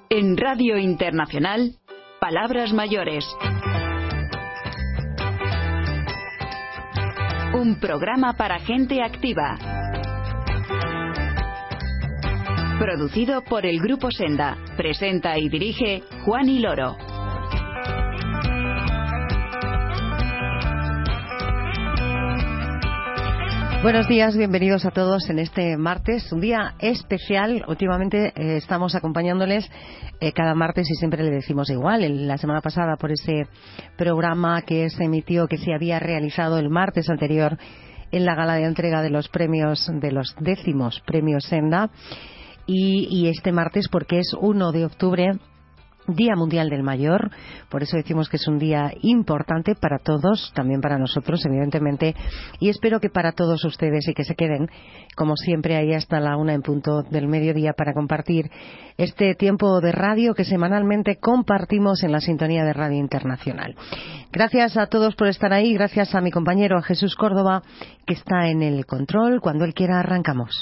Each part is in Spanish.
En Radio Internacional, Palabras Mayores. Un programa para gente activa. Producido por el Grupo Senda. Presenta y dirige Juan y Loro. Buenos días, bienvenidos a todos en este martes, un día especial. Últimamente estamos acompañándoles cada martes y siempre le decimos igual. La semana pasada por ese programa que se emitió, que se había realizado el martes anterior en la gala de entrega de los premios, de los 10º premios Senda, y este martes porque es 1 de octubre, Día Mundial del Mayor. Por eso decimos que es un día importante para todos, también para nosotros, evidentemente, y espero que para todos ustedes, y que se queden, como siempre, ahí hasta la 1 en punto del mediodía para compartir este tiempo de radio que semanalmente compartimos en la sintonía de Radio Internacional. Gracias a todos por estar ahí, gracias a mi compañero, a Jesús Córdoba, que está en el control. Cuando él quiera, arrancamos.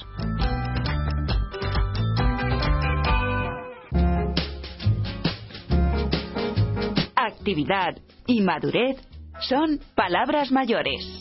Actividad y madurez son palabras mayores.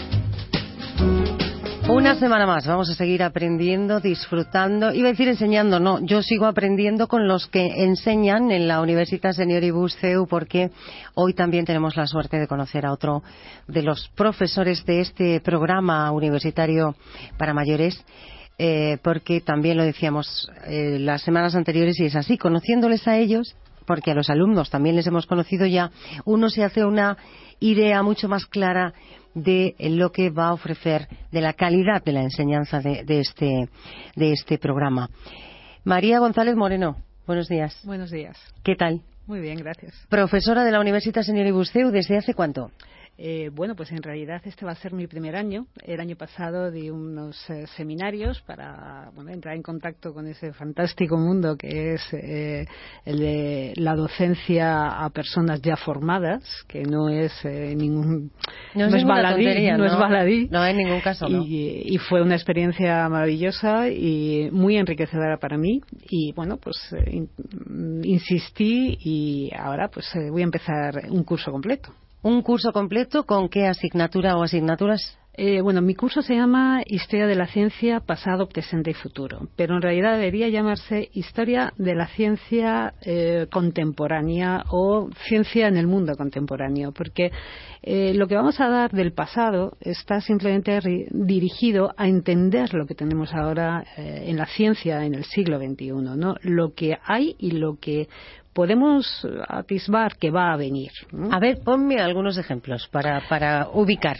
Una semana más vamos a seguir aprendiendo, disfrutando, iba a decir enseñando, no, yo sigo aprendiendo con los que enseñan en la Universitat Senioribus CEU, porque hoy también tenemos la suerte de conocer a otro de los profesores de este programa universitario para mayores, porque también lo decíamos las semanas anteriores y es así, conociéndoles a ellos, porque a los alumnos también les hemos conocido ya, uno se hace una idea mucho más clara de lo que va a ofrecer, de la calidad de la enseñanza de este programa. María González Moreno, buenos días. Buenos días. ¿Qué tal? Muy bien, gracias. Profesora de la Universitat Senioribus CEU, ¿desde hace cuánto? Bueno, pues en realidad este va a ser mi primer año. El año pasado di unos seminarios para entrar en contacto con ese fantástico mundo que es el de la docencia a personas ya formadas, que no es no es baladí. No, en ningún caso, no. Y fue una experiencia maravillosa y muy enriquecedora para mí. Y bueno, pues insistí y ahora pues voy a empezar un curso completo. ¿Un curso completo con qué asignatura o asignaturas? Mi curso se llama Historia de la Ciencia, Pasado, Presente y Futuro, pero en realidad debería llamarse Historia de la Ciencia Contemporánea o Ciencia en el Mundo Contemporáneo, porque lo que vamos a dar del pasado está simplemente dirigido a entender lo que tenemos ahora en la ciencia en el siglo XXI, ¿no? Lo que hay y lo que podemos atisbar que va a venir, ¿no? A ver, ponme algunos ejemplos para ubicar.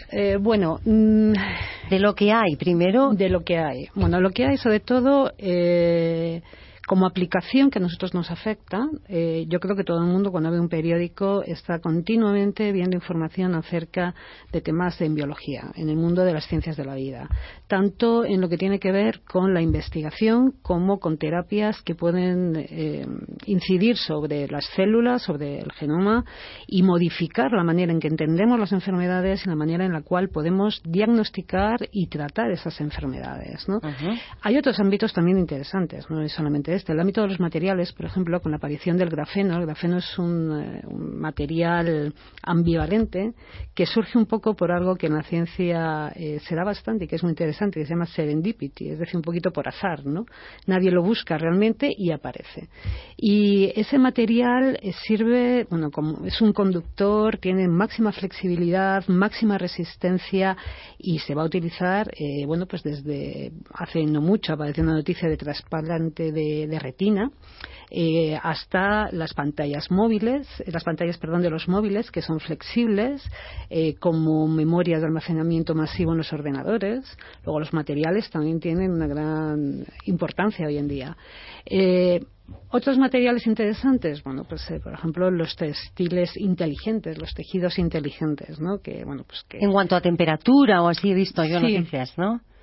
De lo que hay, primero. De lo que hay. Bueno, lo que hay sobre todo como aplicación que a nosotros nos afecta. Yo creo que todo el mundo cuando ve un periódico está continuamente viendo información acerca de temas en biología, en el mundo de las ciencias de la vida, tanto en lo que tiene que ver con la investigación como con terapias que pueden incidir sobre las células, sobre el genoma y modificar la manera en que entendemos las enfermedades y la manera en la cual podemos diagnosticar y tratar esas enfermedades, ¿no? Uh-huh. Hay otros ámbitos también interesantes, no es solamente el ámbito de los materiales, por ejemplo, con la aparición del grafeno. El grafeno es un material ambivalente que surge un poco por algo que en la ciencia se da bastante y que es muy interesante, que se llama serendipity, es decir, un poquito por azar, ¿no? Nadie lo busca realmente y aparece. Y ese material sirve, como es un conductor, tiene máxima flexibilidad, máxima resistencia y se va a utilizar, pues desde hace no mucho apareció una noticia de trasplante de retina, hasta las pantallas de los móviles que son flexibles, como memorias de almacenamiento masivo en los ordenadores. Luego los materiales también tienen una gran importancia hoy en día. Otros materiales interesantes, por ejemplo, los textiles inteligentes, los tejidos inteligentes, ¿no? Que. En cuanto a temperatura o así he visto yo noticias, ¿no?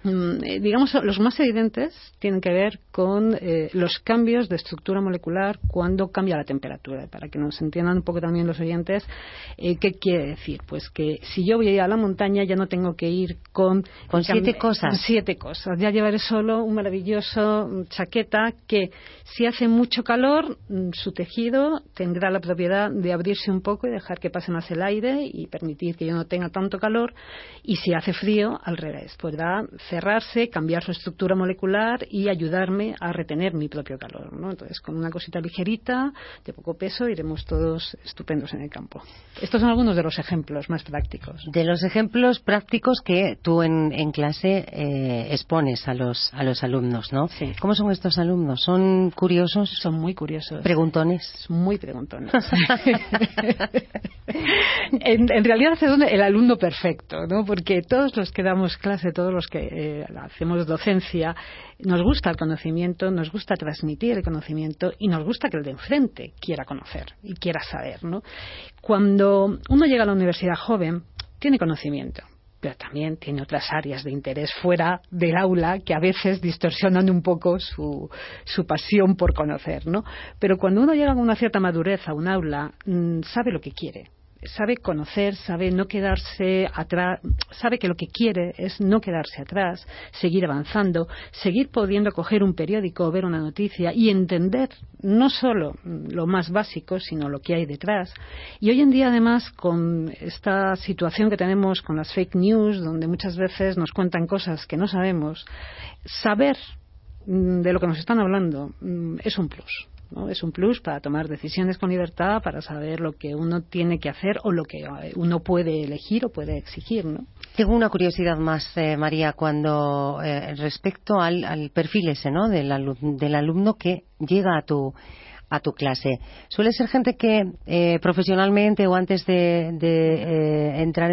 digamos, los más evidentes tienen que ver con los cambios de estructura molecular cuando cambia la temperatura. Para que nos entiendan un poco también los oyentes, ¿qué quiere decir? Pues que si yo voy a ir a la montaña ya no tengo que ir con 7 cosas. Con 7 cosas. Ya llevaré solo un maravilloso chaqueta que, si hace mucho calor, su tejido tendrá la propiedad de abrirse un poco y dejar que pase más el aire y permitir que yo no tenga tanto calor. Y si hace frío, al revés, podrá cerrarse, cambiar su estructura molecular y ayudarme a retener mi propio calor, ¿no? Entonces, con una cosita ligerita, de poco peso, iremos todos estupendos en el campo. Estos son algunos de los ejemplos más prácticos. De los ejemplos prácticos que tú en clase expones a los alumnos, ¿no? Sí. ¿Cómo son estos alumnos? ¿Son curiosos? Son muy curiosos. ¿Preguntones? Muy preguntones. en realidad es el alumno perfecto, ¿no? Porque todos los que damos clase, todos los que hacemos docencia, nos gusta el conocimiento, nos gusta transmitir el conocimiento y nos gusta que el de enfrente quiera conocer y quiera saber, ¿no? Cuando uno llega a la universidad joven, tiene conocimiento, pero también tiene otras áreas de interés fuera del aula que a veces distorsionan un poco su pasión por conocer, ¿no? Pero cuando uno llega con una cierta madurez a un aula, sabe lo que quiere. Sabe conocer, sabe no quedarse atrás, sabe que lo que quiere es no quedarse atrás, seguir avanzando, seguir pudiendo coger un periódico o ver una noticia y entender no solo lo más básico, sino lo que hay detrás. Y hoy en día, además, con esta situación que tenemos con las fake news, donde muchas veces nos cuentan cosas que no sabemos, saber de lo que nos están hablando es un plus, ¿no? Es un plus para tomar decisiones con libertad, para saber lo que uno tiene que hacer o lo que uno puede elegir o puede exigir, ¿no? Tengo una curiosidad más, María, cuando respecto al perfil ese, ¿no? Del alumno que llega a tu clase. Suele ser gente que profesionalmente o antes de entrar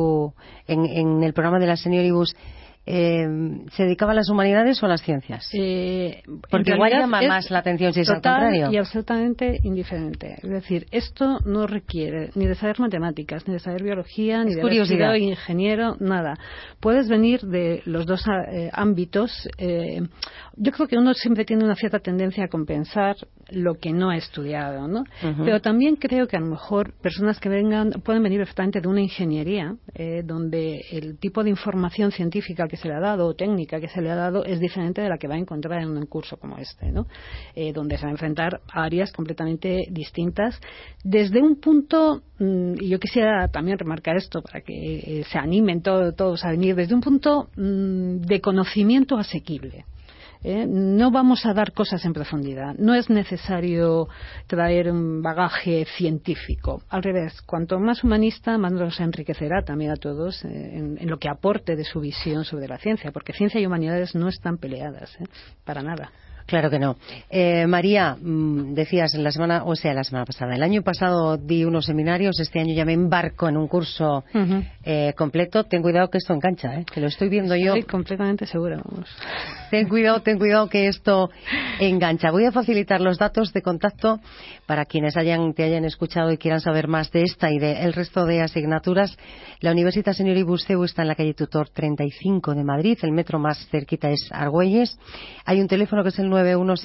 en el programa de la Senioribus ¿se dedicaba a las humanidades o a las ciencias? Porque igual llama más la atención si es al contrario. Y absolutamente indiferente. Es decir, esto no requiere ni de saber matemáticas, ni de saber biología, ni de haber sido ingeniero, nada. Puedes venir de los dos ámbitos. Yo creo que uno siempre tiene una cierta tendencia a compensar lo que no ha estudiado, ¿no? Uh-huh. Pero también creo que a lo mejor personas que pueden venir perfectamente de una ingeniería, donde el tipo de información científica que se le ha dado o técnica que se le ha dado es diferente de la que va a encontrar en un curso como este, ¿no? Donde se va a enfrentar a áreas completamente distintas desde un punto, y yo quisiera también remarcar esto para que se animen todos a venir, desde un punto de conocimiento asequible. No vamos a dar cosas en profundidad. No es necesario traer un bagaje científico. Al revés, cuanto más humanista, más nos enriquecerá también a todos en lo que aporte de su visión sobre la ciencia, porque ciencia y humanidades no están peleadas, para nada. Claro que no. María, decías la semana pasada, el año pasado di unos seminarios, este año ya me embarco en un curso completo. Ten cuidado que esto engancha, que lo estoy viendo yo. Estoy completamente segura, vamos. Ten cuidado que esto engancha. Voy a facilitar los datos de contacto para quienes te hayan escuchado y quieran saber más de esta y del resto de asignaturas. La Universitat Senioribus CEU está en la calle Tutor 35 de Madrid. El metro más cerquita es Argüelles. Hay un teléfono que es el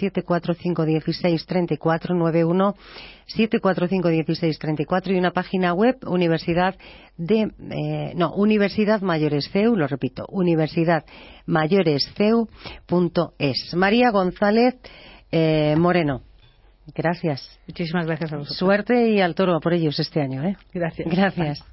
917451634, 917451634 y una página web Universidad Mayores CEU, lo repito, universidadmayoresceu.es. María González Moreno, gracias. Muchísimas gracias a vosotros. Suerte y al toro a por ellos este año, Gracias. Gracias.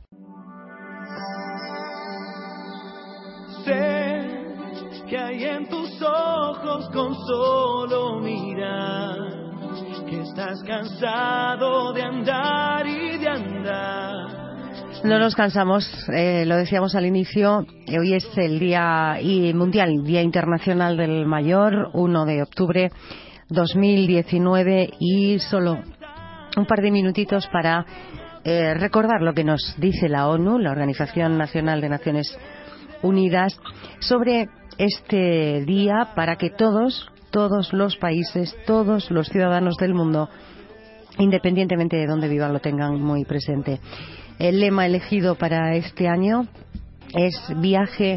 Sé que hay en tus ojos con solo mirar, que estás cansado de andar y de andar. No nos cansamos, lo decíamos al inicio, hoy es el Día Mundial, Día Internacional del Mayor, 1 de octubre 2019, y solo un par de minutitos para recordar lo que nos dice la ONU, la Organización Nacional de Naciones Unidas, sobre este día, para que todos los países, todos los ciudadanos del mundo, independientemente de dónde vivan, lo tengan muy presente. El lema elegido para este año es Viaje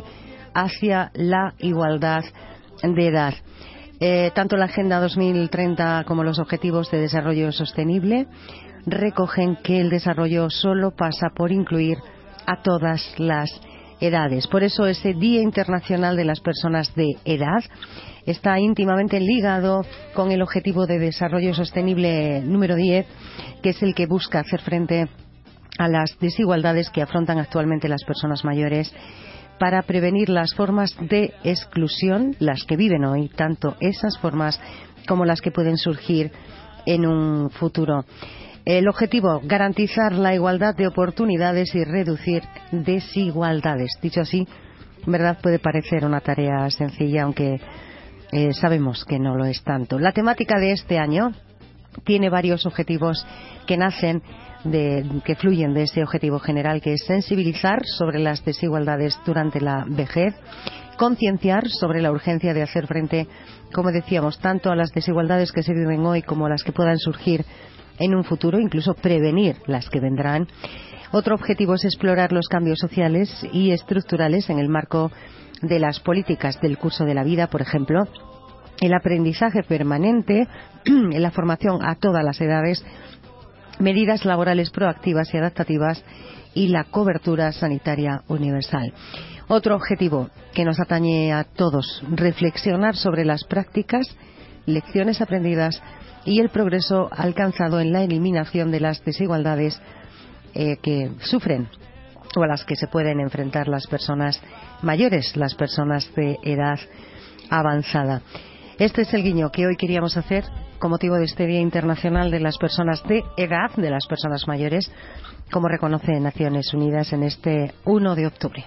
hacia la igualdad de edad. Tanto la Agenda 2030 como los Objetivos de Desarrollo Sostenible recogen que el desarrollo solo pasa por incluir a todas las edades. Por eso ese Día Internacional de las Personas de Edad está íntimamente ligado con el Objetivo de Desarrollo Sostenible número 10, que es el que busca hacer frente a las desigualdades que afrontan actualmente las personas mayores para prevenir las formas de exclusión, las que viven hoy, tanto esas formas como las que pueden surgir en un futuro. El objetivo, garantizar la igualdad de oportunidades y reducir desigualdades. Dicho así, en verdad puede parecer una tarea sencilla, aunque sabemos que no lo es tanto. La temática de este año tiene varios objetivos que nacen que fluyen de ese objetivo general, que es sensibilizar sobre las desigualdades durante la vejez, concienciar sobre la urgencia de hacer frente, como decíamos, tanto a las desigualdades que se viven hoy como a las que puedan surgir en un futuro, incluso prevenir las que vendrán. Otro objetivo es explorar los cambios sociales y estructurales en el marco de las políticas del curso de la vida, por ejemplo, el aprendizaje permanente, la formación a todas las edades, medidas laborales proactivas y adaptativas y la cobertura sanitaria universal. Otro objetivo que nos atañe a todos, reflexionar sobre las prácticas, lecciones aprendidas y el progreso alcanzado en la eliminación de las desigualdades que sufren o a las que se pueden enfrentar las personas mayores, las personas de edad avanzada. Este es el guiño que hoy queríamos hacer con motivo de este Día Internacional de las Personas de Edad, de las personas mayores, como reconoce Naciones Unidas en este 1 de octubre.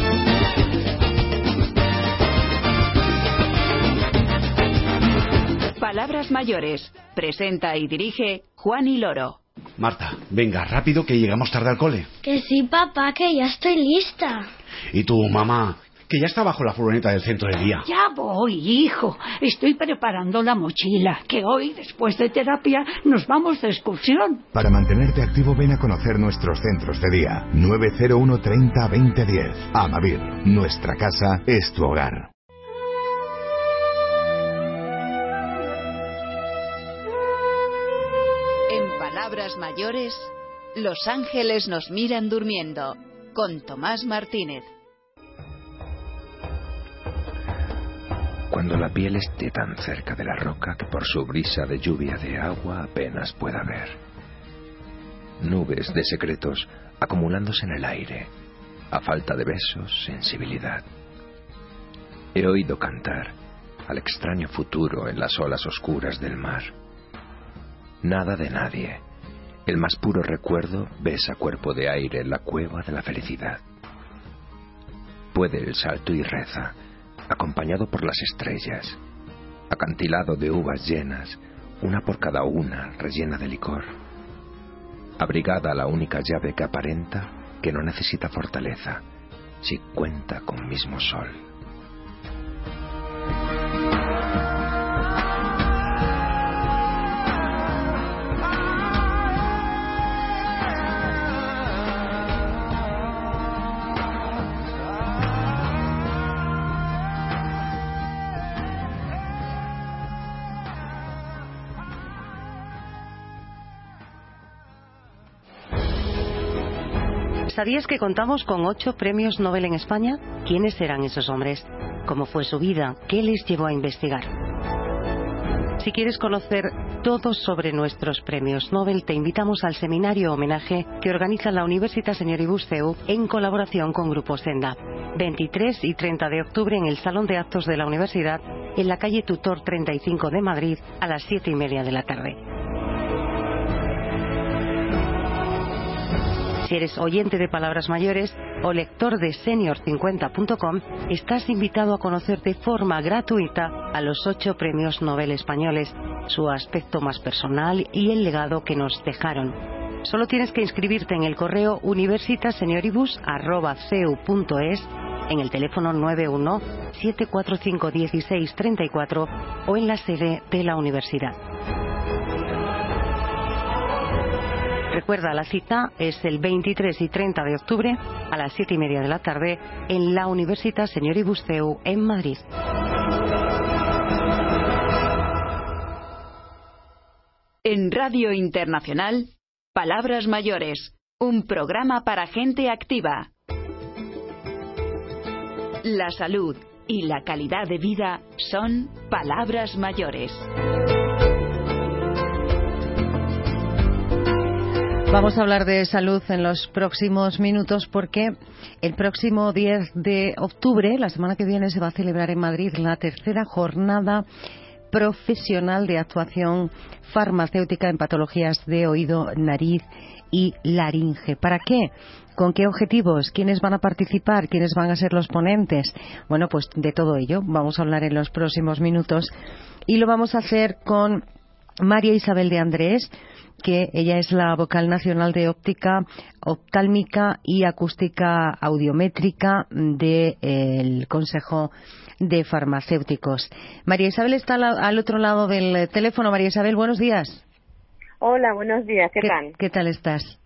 Palabras mayores. Presenta y dirige Juani Loro. Marta, venga, rápido que llegamos tarde al cole. Que sí, papá, que ya estoy lista. ¿Y tu mamá? Que ya está bajo la furgoneta del centro de día. Ya voy, hijo. Estoy preparando la mochila, que hoy, después de terapia, nos vamos de excursión. Para mantenerte activo, ven a conocer nuestros centros de día. 901 30 20 10. Amavir, nuestra casa es tu hogar. En Palabras mayores, Los ángeles nos miran durmiendo, con Tomás Martínez. Cuando la piel esté tan cerca de la roca que por su brisa de lluvia de agua apenas pueda ver. Nubes de secretos acumulándose en el aire, a falta de besos, sensibilidad. He oído cantar al extraño futuro en las olas oscuras del mar. Nada de nadie, el más puro recuerdo besa cuerpo de aire en la cueva de la felicidad. Puede el salto y reza, acompañado por las estrellas, acantilado de uvas llenas, una por cada una, rellena de licor. Abrigada la única llave que aparenta que no necesita fortaleza, si cuenta con mismo sol. ¿Sabías que contamos con 8 premios Nobel en España? ¿Quiénes eran esos hombres? ¿Cómo fue su vida? ¿Qué les llevó a investigar? Si quieres conocer todo sobre nuestros premios Nobel, te invitamos al seminario homenaje que organiza la Universitat Señoribus CEU en colaboración con Grupo Senda. 23 y 30 de octubre en el Salón de Actos de la Universidad, en la calle Tutor 35 de Madrid, a las 7:30 de la tarde. Si eres oyente de Palabras Mayores o lector de Senior50.com, estás invitado a conocer de forma gratuita a los 8 premios Nobel españoles, su aspecto más personal y el legado que nos dejaron. Solo tienes que inscribirte en el correo universitassenioribus@ceu.es, en el teléfono 91 745 16 34 o en la sede de la universidad. Recuerda, la cita es el 23 y 30 de octubre a las 7:30 de la tarde en la Universitat Señori Busteu en Madrid. En Radio Internacional, Palabras Mayores, un programa para gente activa. La salud y la calidad de vida son palabras mayores. Vamos a hablar de salud en los próximos minutos porque el próximo 10 de octubre, la semana que viene, se va a celebrar en Madrid la tercera jornada profesional de actuación farmacéutica en patologías de oído, nariz y laringe. ¿Para qué? ¿Con qué objetivos? ¿Quiénes van a participar? ¿Quiénes van a ser los ponentes? Bueno, pues de todo ello vamos a hablar en los próximos minutos y lo vamos a hacer con María Isabel de Andrés, que ella es la vocal nacional de óptica, oftálmica y acústica audiométrica del Consejo de Farmacéuticos. María Isabel está al otro lado del teléfono. María Isabel, buenos días. Hola, buenos días. ¿Qué tal? ¿Qué tal estás?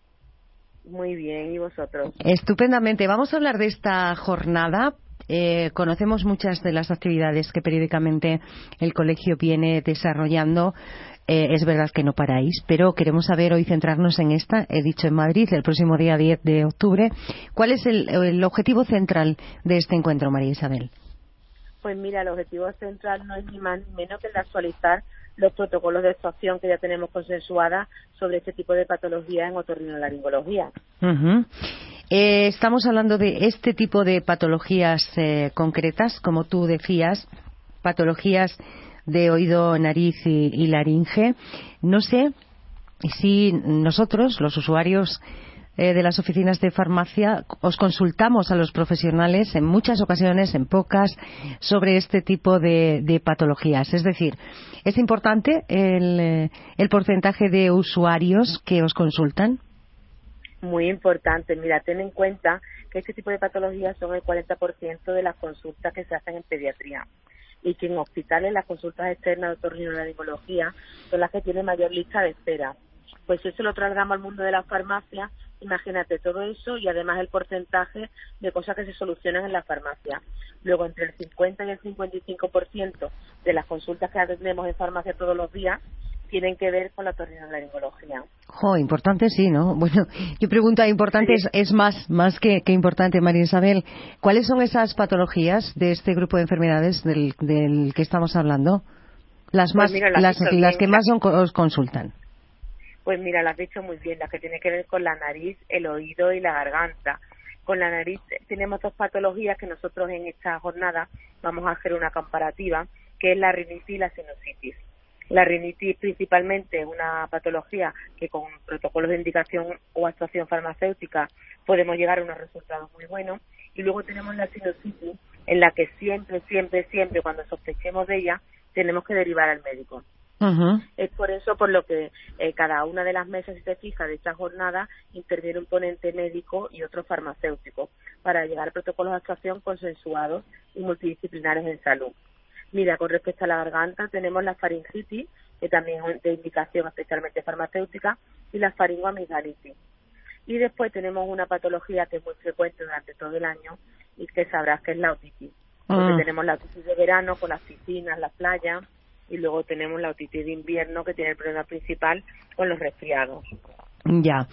Muy bien, ¿y vosotros? Estupendamente. Vamos a hablar de esta jornada. Conocemos muchas de las actividades que periódicamente el colegio viene desarrollando. Es verdad que no paráis, pero queremos saber hoy, centrarnos en esta, he dicho en Madrid, el próximo día 10 de octubre. ¿Cuál es el objetivo central de este encuentro, María Isabel? Pues mira, el objetivo central no es ni más ni menos que el de actualizar los protocolos de actuación que ya tenemos consensuadas sobre este tipo de patologías en otorrinolaringología. Uh-huh. Estamos hablando de este tipo de patologías concretas, como tú decías, patologías de oído, nariz y laringe. No sé si nosotros, los usuarios de las oficinas de farmacia, os consultamos a los profesionales en muchas ocasiones, en pocas, sobre este tipo de patologías. Es decir, ¿es importante el porcentaje de usuarios que os consultan? Muy importante. Mira, ten en cuenta que este tipo de patologías son el 40% de las consultas que se hacen en pediatría. Y que en hospitales las consultas externas de otorrinolaringología son las que tienen mayor lista de espera. Pues si eso lo trasladamos al mundo de la farmacia, imagínate todo eso y además el porcentaje de cosas que se solucionan en la farmacia. Luego, entre el 50 y el 55% de las consultas que atendemos en farmacia todos los días tienen que ver con la otorrinolaringología. Jo, importante sí, ¿no? Bueno, yo pregunto, importante sí. es más que importante, María Isabel. ¿Cuáles son esas patologías de este grupo de enfermedades del que estamos hablando? Las más, pues mira, las que más os consultan. Pues mira, las has dicho muy bien, las que tienen que ver con la nariz, el oído y la garganta. Con la nariz tenemos dos patologías que nosotros en esta jornada vamos a hacer una comparativa, que es la rinitis y la sinusitis. La rinitis principalmente es una patología que con protocolos de indicación o actuación farmacéutica podemos llegar a unos resultados muy buenos. Y luego tenemos la sinusitis, en la que siempre cuando sospechemos de ella tenemos que derivar al médico. Uh-huh. Es por eso por lo que cada una de las mesas, si te fijas, de esta jornada interviene un ponente médico y otro farmacéutico para llegar a protocolos de actuación consensuados y multidisciplinares en salud. Mira, con respecto a la garganta tenemos la faringitis, que también es de indicación especialmente farmacéutica, y la faringoamigdalitis. Y después tenemos una patología que es muy frecuente durante todo el año y que sabrás que es la otitis. Porque tenemos la otitis de verano con las piscinas, las playas, y luego tenemos la otitis de invierno, que tiene el problema principal con los resfriados. Ya,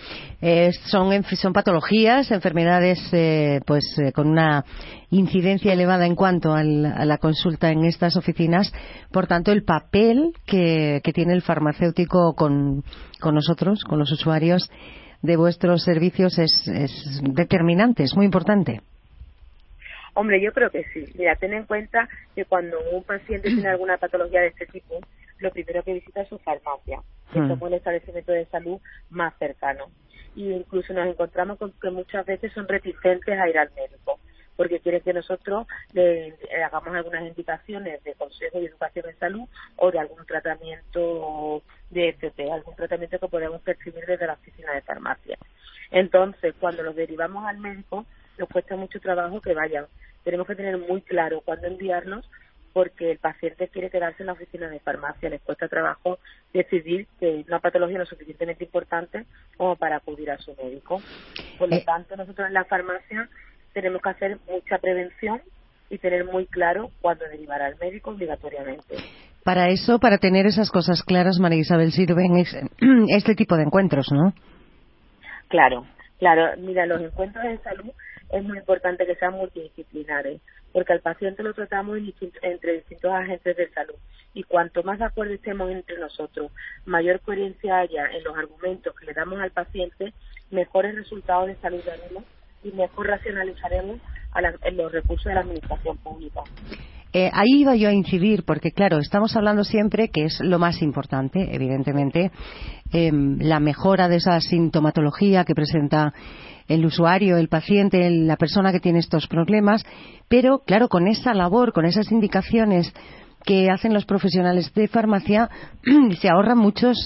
son patologías, enfermedades con una incidencia elevada en cuanto a la consulta en estas oficinas. Por tanto, el papel que tiene el farmacéutico con nosotros, con los usuarios de vuestros servicios es determinante, es muy importante. Hombre, yo creo que sí. Mira, ten en cuenta que cuando un paciente tiene alguna patología de este tipo, lo primero que visita es su farmacia, que somos el establecimiento de salud más cercano. Y incluso nos encontramos con que muchas veces son reticentes a ir al médico, porque quieren que nosotros le hagamos algunas indicaciones de consejo y educación en salud o de algún tratamiento de FP, algún tratamiento que podemos prescribir desde la oficina de farmacia. Entonces, cuando los derivamos al médico, nos cuesta mucho trabajo que vayan. Tenemos que tener muy claro cuándo enviarlos porque el paciente quiere quedarse en la oficina de farmacia, les cuesta trabajo decidir que una patología no es suficientemente importante como para acudir a su médico. Por lo tanto, nosotros en la farmacia tenemos que hacer mucha prevención y tener muy claro cuándo derivar al médico obligatoriamente. Para eso, para tener esas cosas claras, María Isabel, sirven este tipo de encuentros, ¿no? Claro. Mira, los encuentros de salud es muy importante que sean multidisciplinares, porque al paciente lo tratamos entre distintos agentes de salud. Y cuanto más de acuerdo estemos entre nosotros, mayor coherencia haya en los argumentos que le damos al paciente, mejores resultados de salud daremos y mejor racionalizaremos en los recursos de la administración pública. Ahí iba yo a incidir, porque claro, estamos hablando siempre que es lo más importante, evidentemente, la mejora de esa sintomatología que presenta el usuario, el paciente, la persona que tiene estos problemas, pero claro, con esa labor, con esas indicaciones que hacen los profesionales de farmacia, se ahorran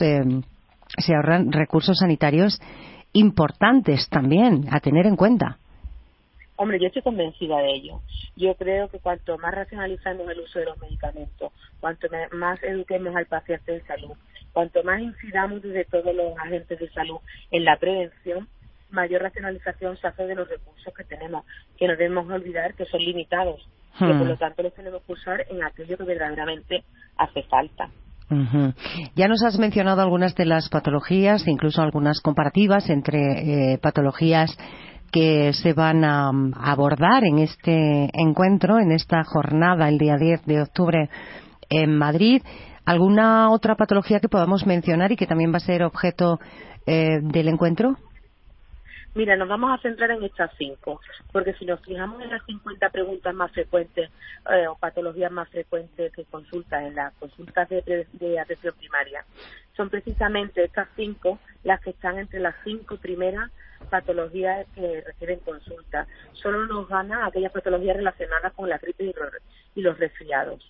recursos sanitarios importantes también a tener en cuenta. Hombre, yo estoy convencida de ello. Yo creo que cuanto más racionalizamos el uso de los medicamentos, cuanto más eduquemos al paciente de salud, cuanto más incidamos desde todos los agentes de salud en la prevención, mayor racionalización se hace de los recursos que tenemos, que no debemos olvidar que son limitados, y por lo tanto los tenemos que usar en aquello que verdaderamente hace falta. Ya nos has mencionado algunas de las patologías, incluso algunas comparativas entre patologías que se van a abordar en este encuentro, en esta jornada, el día 10 de octubre en Madrid. ¿Alguna otra patología que podamos mencionar y que también va a ser objeto del encuentro? Mira, nos vamos a centrar en estas 5, porque si nos fijamos en las 50 preguntas más frecuentes o patologías más frecuentes que consultan en las consultas de atención primaria, son precisamente estas 5 las que están entre las 5 primeras patologías que requieren consulta. Solo nos gana aquellas patologías relacionadas con la gripe y los resfriados.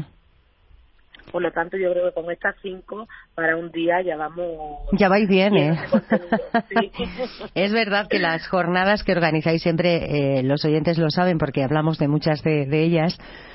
Por lo tanto, yo creo que con estas 5 para un día ya vamos... Ya vais bien, ¿eh? Sí. Es verdad que las jornadas que organizáis siempre, los oyentes lo saben porque hablamos de muchas de ellas,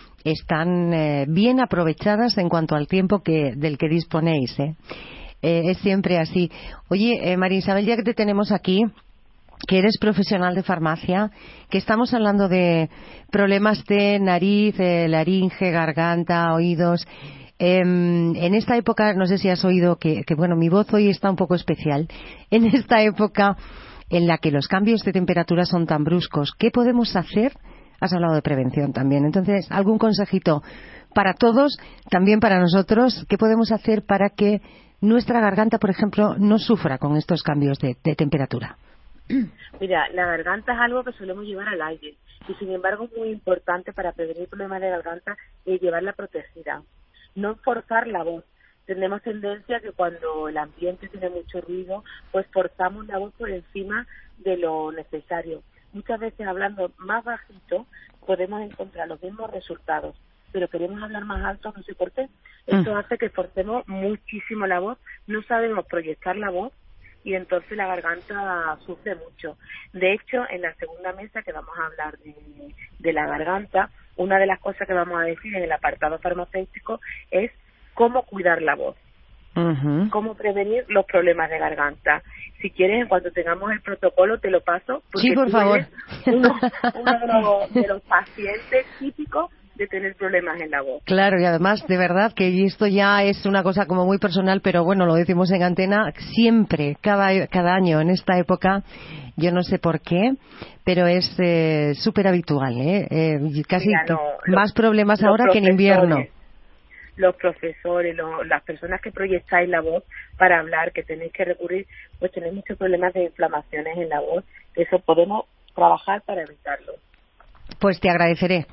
están bien aprovechadas en cuanto al tiempo del que disponéis, ¿eh? Es siempre así. Oye, María Isabel, ya que te tenemos aquí, que eres profesional de farmacia, que estamos hablando de problemas de nariz, laringe, garganta, oídos. En esta época, no sé si has oído que bueno, mi voz hoy está un poco especial. En esta época en la que los cambios de temperatura son tan bruscos, ¿qué podemos hacer? Has hablado de prevención también. Entonces, ¿algún consejito para todos, también para nosotros? ¿Qué podemos hacer para que nuestra garganta, por ejemplo, no sufra con estos cambios de temperatura? Mira, la garganta es algo que solemos llevar al aire y sin embargo es muy importante para prevenir problemas de garganta y llevarla protegida. No forzar la voz. Tenemos tendencia que cuando el ambiente tiene mucho ruido, pues forzamos la voz por encima de lo necesario. Muchas veces hablando más bajito podemos encontrar los mismos resultados, pero queremos hablar más alto, no sé por qué. Esto hace que forcemos muchísimo la voz, no sabemos proyectar la voz y entonces la garganta sufre mucho. De hecho, en la segunda mesa que vamos a hablar de la garganta, una de las cosas que vamos a decir en el apartado farmacéutico es cómo cuidar la voz, cómo prevenir los problemas de garganta. Si quieres, en cuanto tengamos el protocolo, te lo paso. Porque sí, por favor. Uno de los pacientes típicos de tener problemas en la voz. Claro, y además, de verdad, que esto ya es una cosa como muy personal, pero bueno, lo decimos en antena, siempre, cada año en esta época, yo no sé por qué, pero es súper habitual, casi más problemas ahora que en invierno. Los profesores, las personas que proyectáis la voz para hablar, que tenéis que recurrir, pues tenéis muchos problemas de inflamaciones en la voz, eso podemos trabajar para evitarlo. Pues te agradeceré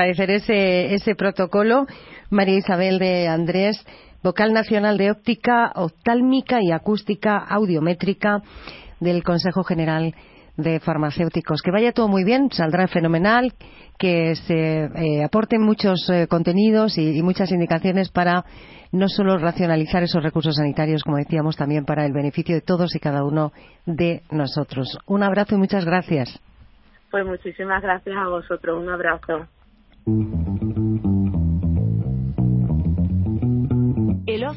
ese protocolo, María Isabel de Andrés, vocal nacional de óptica, oftálmica y acústica audiométrica del Consejo General de Farmacéuticos. Que vaya todo muy bien, saldrá fenomenal, que se aporten muchos contenidos y muchas indicaciones para no solo racionalizar esos recursos sanitarios, como decíamos, también para el beneficio de todos y cada uno de nosotros. Un abrazo y muchas gracias. Pues muchísimas gracias a vosotros. Un abrazo.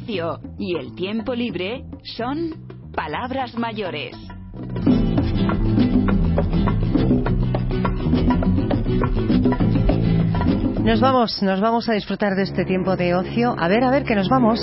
ocio y el tiempo libre son palabras mayores. Nos vamos a disfrutar de este tiempo de ocio. A ver, que nos vamos.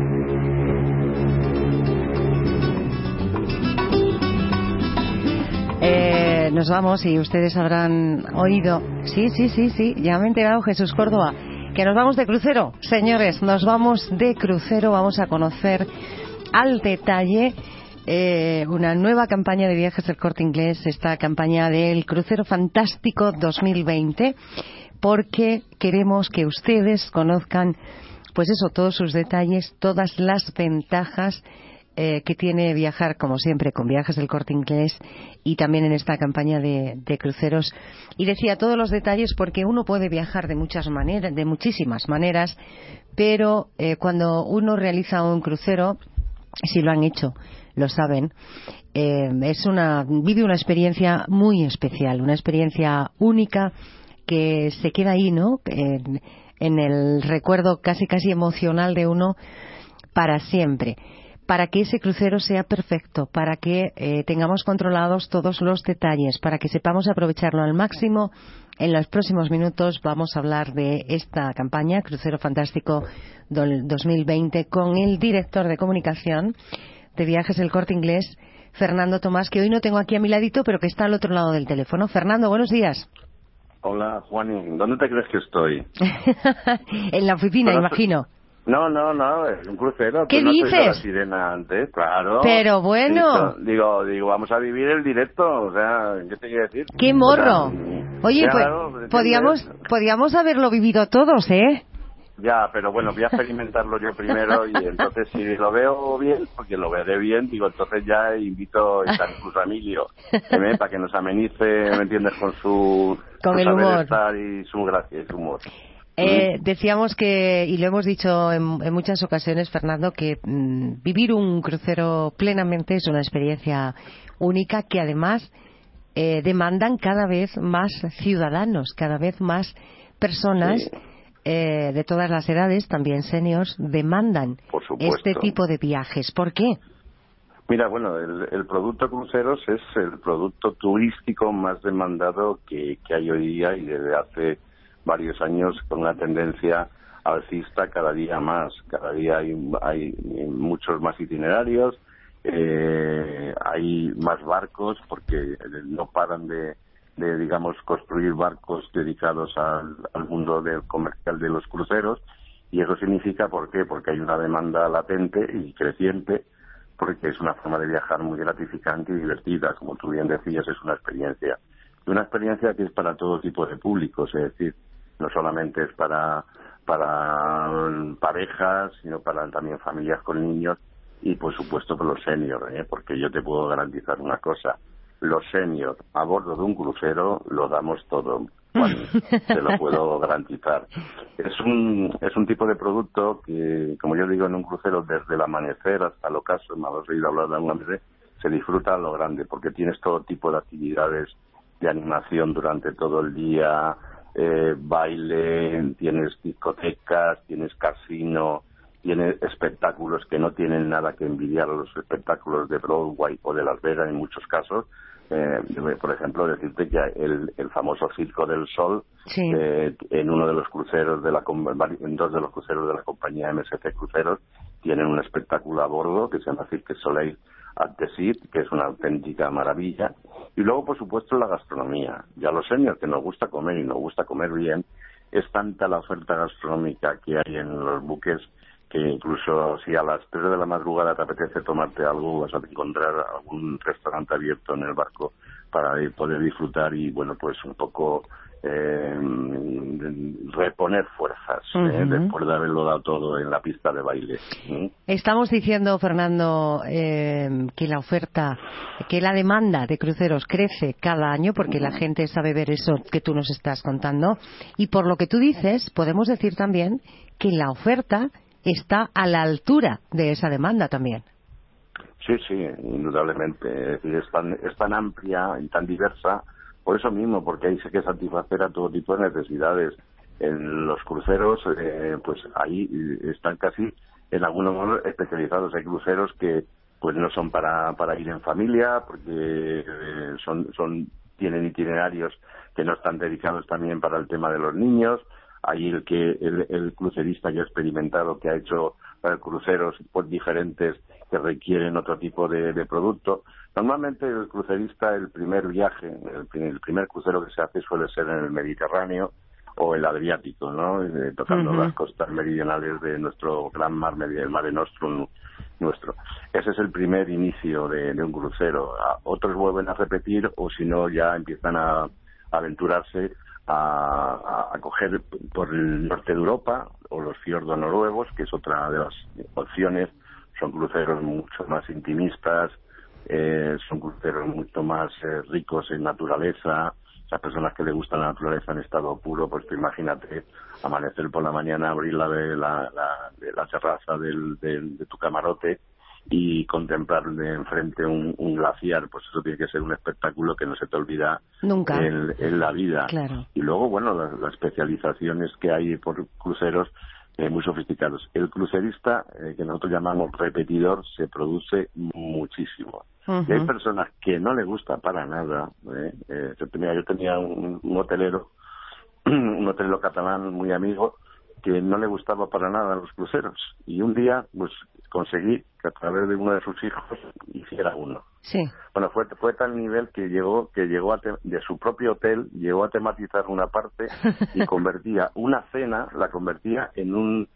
Nos vamos y ustedes habrán oído. Sí, ya me he enterado, Jesús Córdoba, que nos vamos de crucero. Señores, nos vamos de crucero. Vamos a conocer al detalle una nueva campaña de viajes del Corte Inglés, esta campaña del Crucero Fantástico 2020, porque queremos que ustedes conozcan, pues eso, todos sus detalles, todas las ventajas que tiene viajar, como siempre, con Viajes del Corte Inglés y también en esta campaña de cruceros. Y decía todos los detalles porque uno puede viajar de muchísimas maneras, pero cuando uno realiza un crucero, si lo han hecho, lo saben, vive una experiencia muy especial, una experiencia única que se queda ahí, ¿no? En el recuerdo casi emocional de uno para siempre. Para que ese crucero sea perfecto, para que tengamos controlados todos los detalles, para que sepamos aprovecharlo al máximo. En los próximos minutos vamos a hablar de esta campaña, Crucero Fantástico 2020, con el director de comunicación de Viajes del Corte Inglés, Fernando Tomás, que hoy no tengo aquí a mi ladito, pero que está al otro lado del teléfono. Fernando, buenos días. Hola, Juan, ¿dónde te crees que estoy? En la oficina, imagino. No, es un crucero. ¿Qué ¿No dices? has oído la sirena antes? Claro. Pero bueno. Digo, vamos a vivir el directo, o sea, ¿qué te quiero decir? ¡Qué morro! Oye, claro, pues podíamos haberlo vivido todos, ¿eh? Ya, pero bueno, voy a experimentarlo yo primero y entonces si lo veo bien, porque lo veré bien, digo, entonces ya invito incluso a Emilio, para que nos amenice, ¿me entiendes? Con el humor. Estar y su gracia y su humor. Decíamos que, y lo hemos dicho en muchas ocasiones, Fernando, que vivir un crucero plenamente es una experiencia única que además demandan cada vez más ciudadanos, cada vez más personas. Sí. De todas las edades, también seniors, demandan este tipo de viajes. ¿Por qué? Mira, bueno, el producto cruceros es el producto turístico más demandado que hay hoy día y desde hace varios años con una tendencia alcista cada día más. Cada día hay muchos más itinerarios, hay más barcos porque no paran de digamos, construir barcos dedicados al mundo del comercial de los cruceros, y eso significa, ¿por qué? Porque hay una demanda latente y creciente, porque es una forma de viajar muy gratificante y divertida, como tú bien decías, es una experiencia que es para todo tipo de públicos, es decir, no solamente es para parejas, sino para también familias con niños y, por supuesto, para los seniors, porque yo te puedo garantizar una cosa: los seniors a bordo de un crucero lo damos todo, Juan, te lo puedo garantizar. Es un tipo de producto que, como yo digo, en un crucero desde el amanecer hasta el ocaso, me habéis oído hablar de alguna vez, se disfruta a lo grande, porque tienes todo tipo de actividades de animación durante todo el día, baile, tienes discotecas, tienes casino, tienes espectáculos que no tienen nada que envidiar a los espectáculos de Broadway o de Las Vegas en muchos casos. Por ejemplo, decirte que el famoso Circo del Sol, sí, en uno de los cruceros en dos de los cruceros de la compañía MSC Cruceros, tienen un espectáculo a bordo que se llama Cirque du Soleil at the Sea, que es una auténtica maravilla. Y luego, por supuesto, la gastronomía. Ya los seniors, que nos gusta comer y nos gusta comer bien, es tanta la oferta gastronómica que hay en los buques que incluso si a las 3 de la madrugada te apetece tomarte algo, vas a encontrar algún restaurante abierto en el barco para poder disfrutar y, bueno, pues un poco reponer fuerzas después de haberlo dado todo en la pista de baile. Estamos diciendo, Fernando, que la oferta, que la demanda de cruceros crece cada año porque la gente sabe ver eso que tú nos estás contando, y por lo que tú dices podemos decir también que la oferta está a la altura de esa demanda también. Sí, indudablemente. Es decir, es tan amplia y tan diversa, por eso mismo, porque hay que satisfacer a todo tipo de necesidades. En los cruceros, pues ahí están casi en algunos especializados. Hay cruceros que pues no son para ir en familia, porque tienen itinerarios que no están dedicados también para el tema de los niños. Hay el crucerista que ha experimentado, que ha hecho cruceros pues diferentes que requieren otro tipo de producto. Normalmente el crucerista, el primer viaje, el primer crucero que se hace suele ser en el Mediterráneo o el Adriático, ¿no? Tocando las costas meridionales de nuestro gran mar, el Mare Nostrum nuestro. Ese es el primer inicio de un crucero. Otros vuelven a repetir, o si no ya empiezan a aventurarse a coger por el norte de Europa o los fiordos noruegos, que es otra de las opciones. Son cruceros mucho más intimistas, son cruceros mucho más ricos en naturaleza. Las personas que le gusta la naturaleza en estado puro, pues tú imagínate amanecer por la mañana, abrir la terraza de tu camarote y contemplar de enfrente un glaciar. Pues eso tiene que ser un espectáculo que no se te olvida nunca en la vida. Claro. Y luego, bueno, las especializaciones que hay por cruceros muy sofisticados. El crucerista, que nosotros llamamos repetidor, se produce muchísimo. Y hay personas que no le gusta para nada. Yo tenía un hotelero catalán muy amigo, que no le gustaba para nada los cruceros. Y un día, pues, conseguí que a través de uno de sus hijos hiciera uno. Sí. Bueno, fue tal nivel que llegó de su propio hotel, llegó a tematizar una parte y convertía una cena, la convertía en un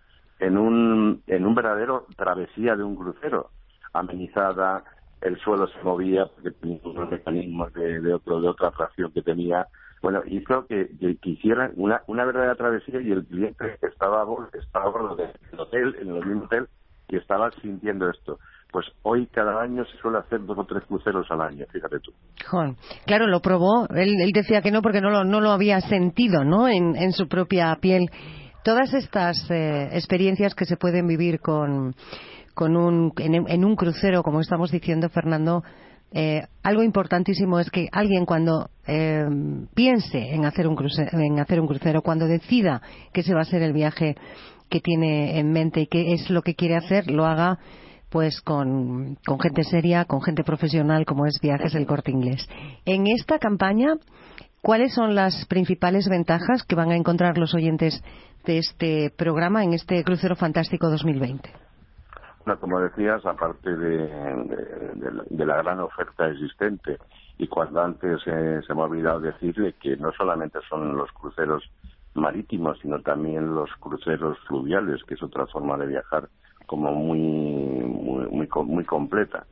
verdadero travesía de un crucero, amenizada. El suelo se movía porque tenía unos mecanismos de otra atracción que tenía. Bueno, hizo que hicieran una verdadera travesía, y el cliente estaba a bordo del hotel, en el mismo hotel, y estaba sintiendo esto. Pues hoy cada año se suele hacer 2 o 3 cruceros al año, fíjate tú. Joder, claro, lo probó. Él decía que no, porque no lo había sentido, ¿no? En su propia piel. Todas estas experiencias que se pueden vivir en un crucero, como estamos diciendo, Fernando, algo importantísimo es que alguien, cuando piense en hacer un crucero, cuando decida que ese va a ser el viaje que tiene en mente y qué es lo que quiere hacer, lo haga pues con gente seria, con gente profesional, como es Viajes El Corte Inglés. En esta campaña, ¿cuáles son las principales ventajas que van a encontrar los oyentes de este programa en este Crucero Fantástico 2020? Bueno, como decías, aparte de la gran oferta existente, y cuando antes se me ha olvidado decirle que no solamente son los cruceros marítimos, sino también los cruceros fluviales, que es otra forma de viajar como muy completa.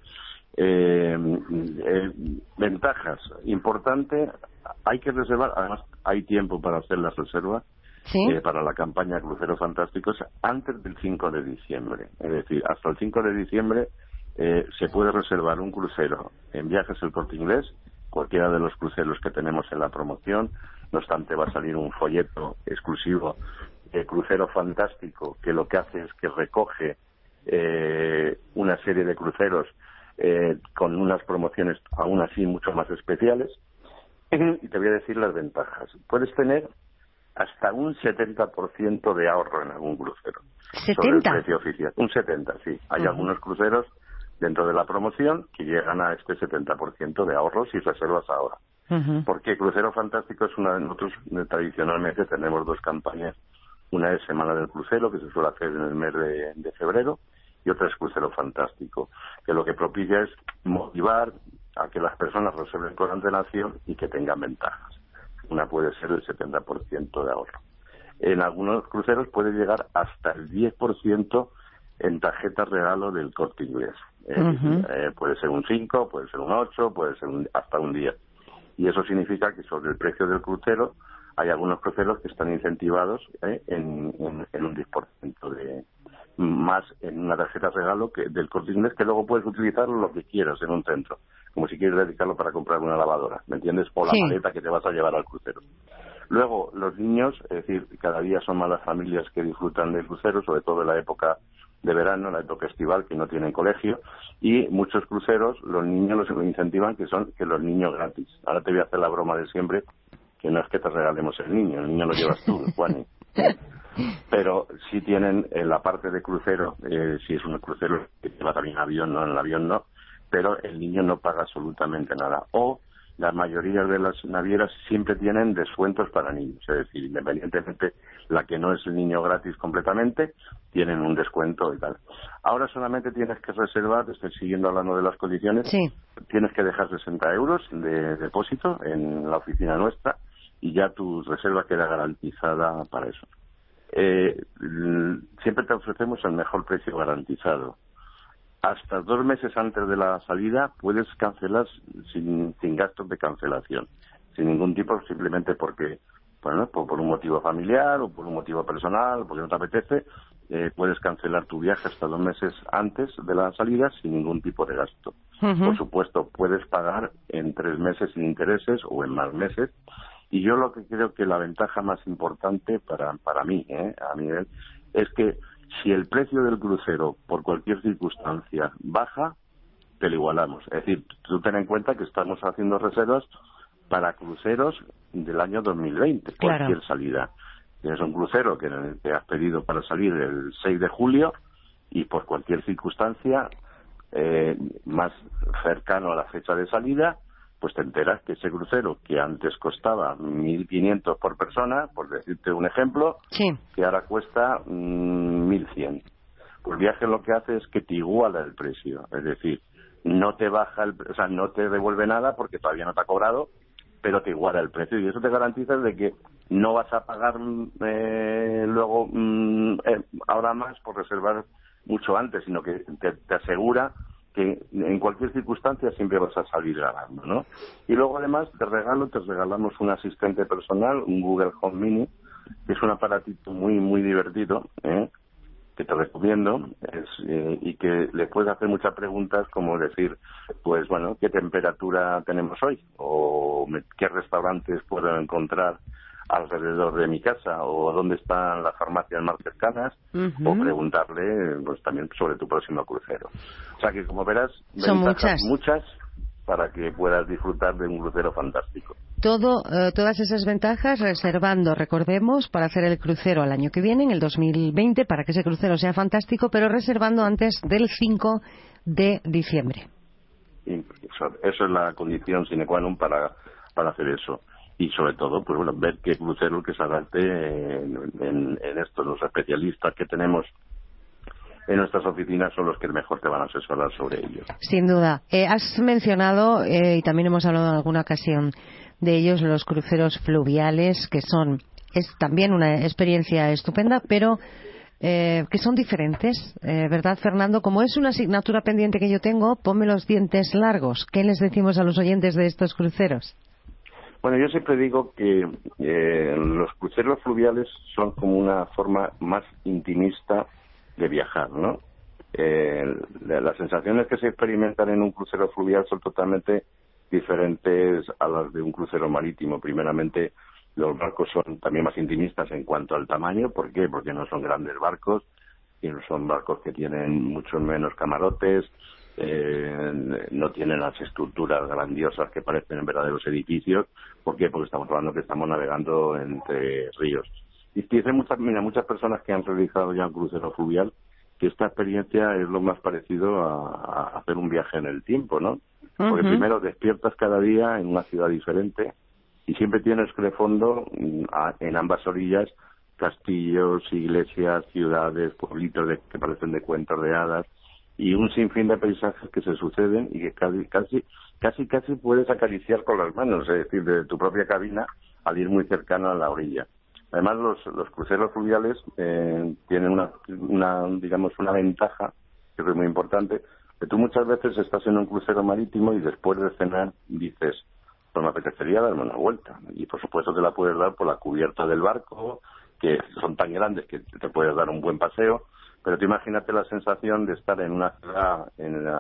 Ventajas, importante, hay que reservar, además hay tiempo para hacer las reservas. ¿Sí? Para la campaña Cruceros Fantásticos antes del 5 de diciembre. Es decir, hasta el 5 de diciembre se puede reservar un crucero en Viajes El Corte Inglés, cualquiera de los cruceros que tenemos en la promoción. No obstante, va a salir un folleto exclusivo de Crucero Fantástico, que lo que hace es que recoge una serie de cruceros con unas promociones aún así mucho más especiales. Y te voy a decir las ventajas. Puedes tener hasta un 70% de ahorro en algún crucero. ¿70? Sobre el precio oficial. Un 70, sí. Hay algunos cruceros dentro de la promoción que llegan a este 70% de ahorros si reservas ahora. Porque Crucero Fantástico es nosotros tradicionalmente tenemos 2 campañas. Una es Semana del Crucero, que se suele hacer en el mes de febrero, y otra es Crucero Fantástico, que lo que propicia es motivar a que las personas reserven con antelación y que tengan ventajas. Una puede ser el 70% de ahorro. En algunos cruceros puede llegar hasta el 10% en tarjetas regalo del Corte Inglés. Puede ser un 5, puede ser un 8, puede ser hasta un 10. Y eso significa que sobre el precio del crucero hay algunos cruceros que están incentivados en un 10% de más en una tarjeta regalo del Corte Inglés, que luego puedes utilizarlo lo que quieras en un centro, como si quieres dedicarlo para comprar una lavadora, ¿me entiendes? O la maleta que te vas a llevar al crucero. Luego, los niños, es decir, cada día son más las familias que disfrutan del crucero, sobre todo en la época de verano, la época estival, que no tienen colegio, y muchos cruceros, los niños los incentivan que los niños gratis. Ahora te voy a hacer la broma de siempre, que no es que te regalemos el niño lo llevas tú, Juani. Pero sí tienen en la parte de crucero, si es un crucero que lleva también avión, no, en el avión no, pero el niño no paga absolutamente nada. O la mayoría de las navieras siempre tienen descuentos para niños, es decir, independientemente la que no es el niño gratis completamente, tienen un descuento y tal. Ahora solamente tienes que reservar, estoy siguiendo hablando de las condiciones, sí. Tienes que dejar 60 euros de depósito en la oficina nuestra y ya tu reserva queda garantizada para eso. Siempre te ofrecemos el mejor precio garantizado. Hasta 2 meses antes de la salida puedes cancelar sin gastos de cancelación, sin ningún tipo, simplemente porque, bueno, por un motivo familiar o por un motivo personal, porque no te apetece, puedes cancelar tu viaje hasta 2 meses antes de la salida sin ningún tipo de gasto. Por supuesto, puedes pagar en 3 meses sin intereses o en más meses. Y yo lo que creo que la ventaja más importante para mí, a nivel, es que si el precio del crucero, por cualquier circunstancia, baja, te lo igualamos. Es decir, tú ten en cuenta que estamos haciendo reservas para cruceros del año 2020, claro. Cualquier salida. Tienes un crucero que te has pedido para salir el 6 de julio y por cualquier circunstancia más cercano a la fecha de salida, pues te enteras que ese crucero que antes costaba 1.500 por persona, por decirte un ejemplo, sí. que ahora cuesta 1.100. Pues el viaje lo que hace es que te iguala el precio, es decir, no te baja, no te devuelve nada porque todavía no te ha cobrado, pero te iguala el precio y eso te garantiza de que no vas a pagar luego ahora más por reservar mucho antes, sino que te asegura que en cualquier circunstancia siempre vas a salir ganando, ¿no? Y luego además te regalamos un asistente personal, un Google Home Mini, que es un aparatito muy muy divertido, que te recomiendo, y que le puedes hacer muchas preguntas como decir, pues bueno, ¿qué temperatura tenemos hoy? O ¿qué restaurantes puedo encontrar alrededor de mi casa? O ¿dónde están las farmacias más cercanas? O preguntarle pues también sobre tu próximo crucero. O sea que, como verás, son muchas para que puedas disfrutar de un crucero fantástico. Todas esas ventajas reservando, recordemos, para hacer el crucero al año que viene, en el 2020, para que ese crucero sea fantástico, pero reservando antes del 5 de diciembre. Eso es la condición sine qua non para hacer eso. Y sobre todo, pues bueno, ver qué crucero que se adapte en esto. Los especialistas que tenemos en nuestras oficinas son los que mejor te van a asesorar sobre ello. Sin duda. Has mencionado, y también hemos hablado en alguna ocasión de ellos, los cruceros fluviales, que es también una experiencia estupenda, pero que son diferentes, ¿verdad, Fernando? Como es una asignatura pendiente que yo tengo, ponme los dientes largos. ¿Qué les decimos a los oyentes de estos cruceros? Bueno, yo siempre digo que los cruceros fluviales son como una forma más intimista de viajar, ¿no? Las sensaciones que se experimentan en un crucero fluvial son totalmente diferentes a las de un crucero marítimo. Primeramente, los barcos son también más intimistas en cuanto al tamaño. ¿Por qué? Porque no son grandes barcos, y son barcos que tienen mucho menos camarotes, no tienen las estructuras grandiosas que parecen verdaderos edificios. ¿Por qué? Porque estamos hablando que estamos navegando entre ríos. Y dicen muchas personas que han realizado ya un crucero fluvial que esta experiencia es lo más parecido a hacer un viaje en el tiempo, ¿no? Porque primero despiertas cada día en una ciudad diferente y siempre tienes de fondo en ambas orillas castillos, iglesias, ciudades, pueblitos que parecen de cuentos de hadas, y un sinfín de paisajes que se suceden y que casi puedes acariciar con las manos, es decir, de tu propia cabina al ir muy cercano a la orilla. Además, los cruceros fluviales tienen una ventaja que es muy importante, que tú muchas veces estás en un crucero marítimo y después de cenar dices, pues me apetecería darme una vuelta, y por supuesto te la puedes dar por la cubierta del barco, que son tan grandes que te puedes dar un buen paseo. Pero tú imagínate la sensación de estar en una ciudad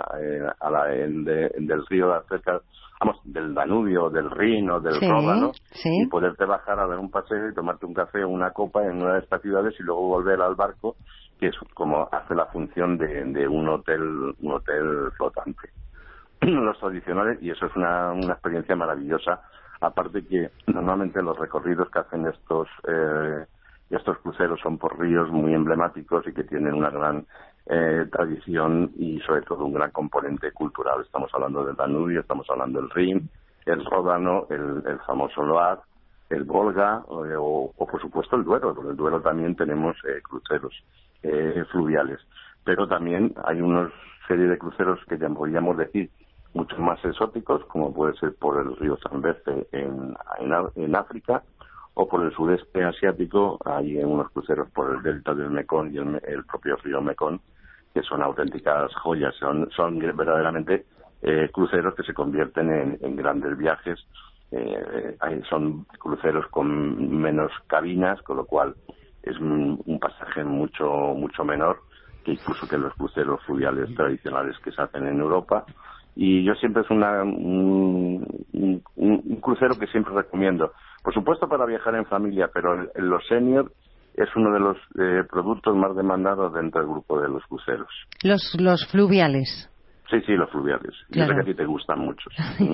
del río cerca, del Danubio, del Rin o del Ródano, y poderte bajar a dar un paseo y tomarte un café o una copa en una de estas ciudades y luego volver al barco, que es como hace la función de un hotel flotante. Los tradicionales, y eso es una experiencia maravillosa. Aparte que normalmente los recorridos que hacen Estos cruceros son por ríos muy emblemáticos y que tienen una gran tradición y sobre todo un gran componente cultural. Estamos hablando del Danubio, estamos hablando del Rin, el Ródano, el famoso Loire, el Volga o por supuesto el Duero. Por el Duero también tenemos cruceros fluviales, pero también hay una serie de cruceros que ya podríamos decir mucho más exóticos, como puede ser por el río Zambeze en África, o por el sudeste asiático. Hay unos cruceros por el delta del Mekong y el propio río Mekong, que son auténticas joyas, son verdaderamente cruceros que se convierten en grandes viajes. Son cruceros con menos cabinas, con lo cual es un pasaje mucho menor que incluso que los cruceros fluviales tradicionales que se hacen en Europa. Y yo siempre es un crucero que siempre recomiendo, por supuesto para viajar en familia, pero los senior es uno de los productos más demandados dentro del grupo de los cruceros. Los fluviales. Sí, los fluviales. Claro. Yo sé que a ti te gustan mucho.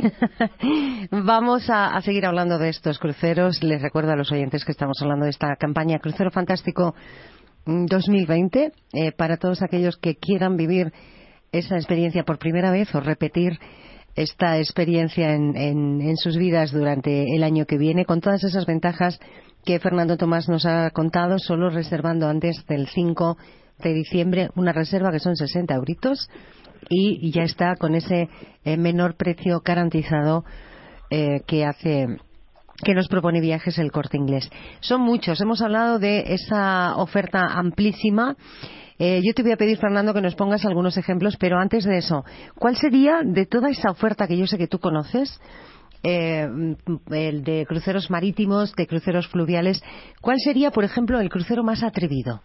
Vamos a seguir hablando de estos cruceros. Les recuerdo a los oyentes que estamos hablando de esta campaña Crucero Fantástico 2020 para todos aquellos que quieran vivir esa experiencia por primera vez o repetir esta experiencia en sus vidas durante el año que viene, con todas esas ventajas que Fernando Tomás nos ha contado, solo reservando antes del 5 de diciembre una reserva que son 60 euritos y ya está con ese menor precio garantizado que nos propone Viajes El Corte Inglés. Son muchos, hemos hablado de esa oferta amplísima. Yo te voy a pedir, Fernando, que nos pongas algunos ejemplos, pero antes de eso, ¿cuál sería, de toda esa oferta que yo sé que tú conoces, el de cruceros marítimos, de cruceros fluviales, cuál sería, por ejemplo, el crucero más atrevido?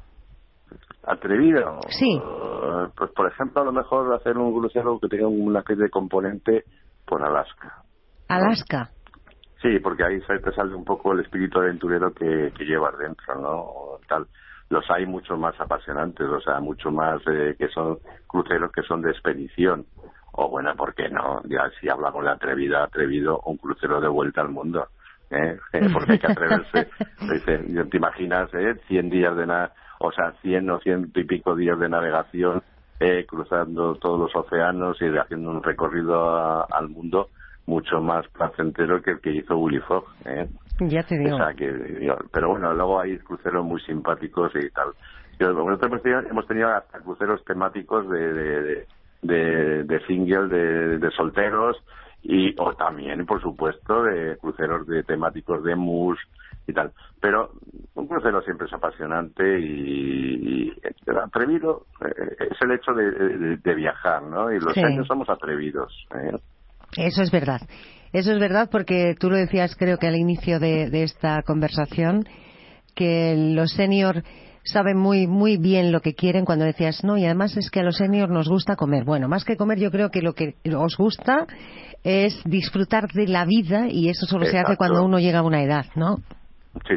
¿Atrevido? Sí. Pues, por ejemplo, a lo mejor hacer un crucero que tenga una especie de componente por Alaska. ¿Alaska? Sí, porque ahí te sale un poco el espíritu aventurero que llevas dentro, ¿no? O tal. Los hay mucho más apasionantes, o sea, mucho más que son cruceros que son de expedición. O bueno, ¿por qué no? Ya si hablamos de atrevido, un crucero de vuelta al mundo. Porque hay que atreverse. ¿Te imaginas 100 días o sea, 100 o 100 y pico días de navegación, cruzando todos los océanos y haciendo un recorrido al mundo mucho más placentero que el que hizo Willy Fogg, Ya te digo. O sea, pero bueno, luego hay cruceros muy simpáticos y tal. Nosotros hemos tenido hasta cruceros temáticos de single, de solteros, o también, por supuesto, de cruceros temáticos de mus y tal. Pero un crucero siempre es apasionante y atrevido es el hecho de viajar, ¿no? Y los años somos atrevidos, Eso es verdad porque tú lo decías, creo que al inicio de esta conversación, que los senior saben muy bien lo que quieren, cuando decías, no, y además es que a los senior nos gusta comer. Bueno, más que comer, yo creo que lo que os gusta es disfrutar de la vida, y eso solo se hace cuando uno llega a una edad, ¿no? Sí.